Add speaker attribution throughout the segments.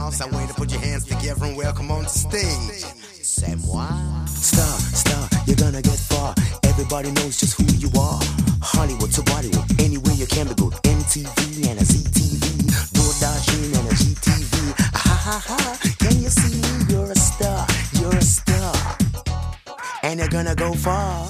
Speaker 1: house, I want you to put your hands together and welcome on the stage. C'est moi.
Speaker 2: Star, you're gonna get far. Everybody knows just who you are. Hollywood to Bollywood, anywhere you can be good. MTV and a ZTV, DoorDashin and a GTV. Ha, can you see you're a star, and you're gonna go far.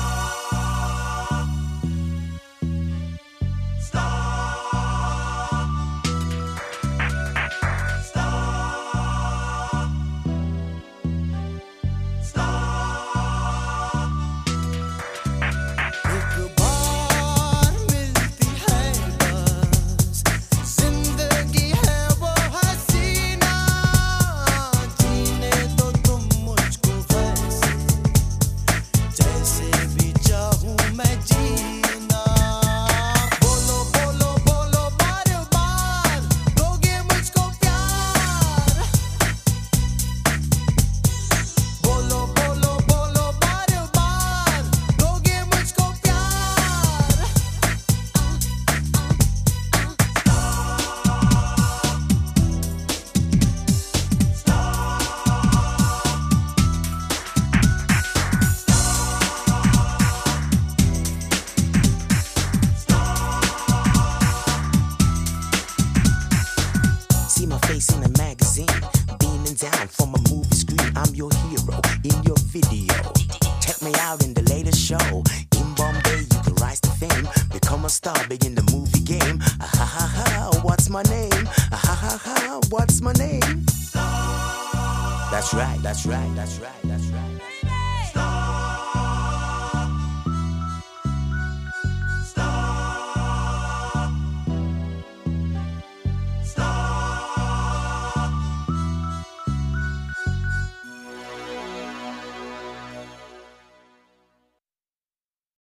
Speaker 2: In a magazine, beaming down from a movie screen. I'm your hero in your video. Check me out in the latest show. In Bombay, you can rise to fame. Become a star, begin the movie game. What's my name? What's my name? That's right.